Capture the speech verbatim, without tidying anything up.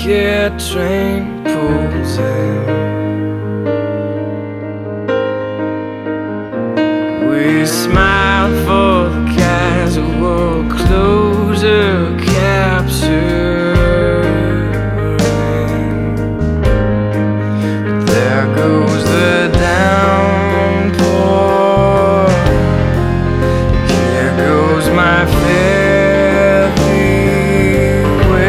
ticket train pulls in. We smile for the casual clothes.